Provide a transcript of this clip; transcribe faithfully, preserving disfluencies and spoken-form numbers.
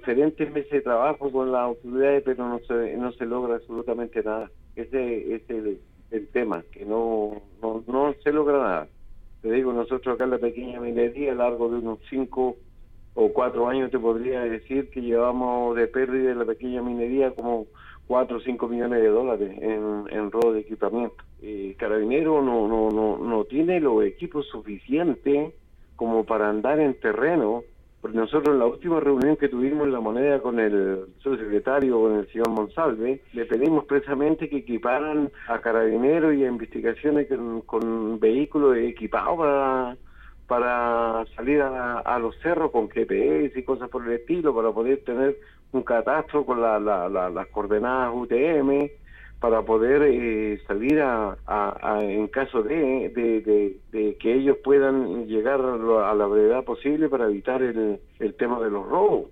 diferentes meses de trabajo con las autoridades, pero no se no se logra absolutamente nada. Ese, ese es el, el tema, que no, no no se logra nada. Te digo, nosotros acá en la pequeña minería, a lo largo de unos cinco o cuatro años, te podría decir que llevamos de pérdida de la pequeña minería como cuatro o cinco millones de dólares en, en robo de equipamiento. Eh, Carabinero no, no, no, no tiene los equipos suficientes como para andar en terreno, porque nosotros en la última reunión que tuvimos en La Moneda con el subsecretario, con el señor Monsalve, le pedimos precisamente que equiparan a Carabineros y a investigaciones con, con vehículos equipados para, para salir a, a los cerros con G P S y cosas por el estilo, para poder tener un catastro con la, la, la, las coordenadas U T M, para poder eh, salir a, a, a, en caso de, de, de, de que ellos puedan llegar a la brevedad posible para evitar el, el tema de los robos.